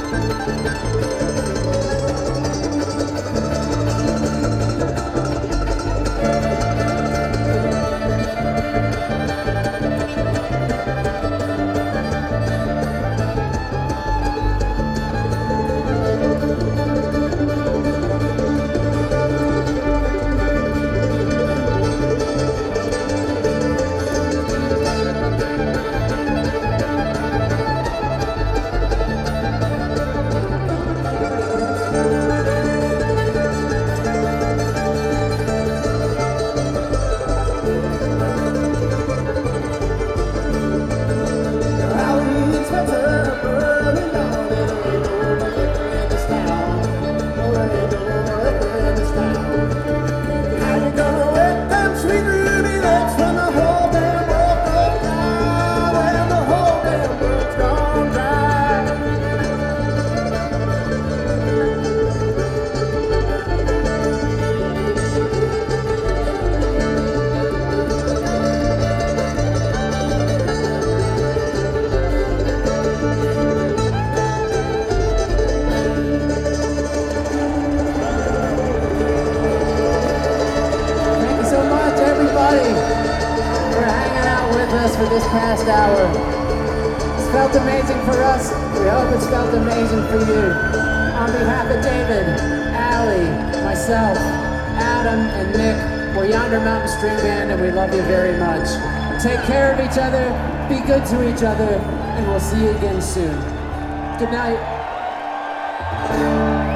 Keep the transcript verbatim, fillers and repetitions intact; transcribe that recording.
For this past hour. It's felt amazing for us. We hope it's felt amazing for you. On behalf of David, Allie, myself, Adam, and Nick, we're Yonder Mountain String Band, and we love you very much. Take care of each other, be good to each other, and we'll see you again soon. Good night.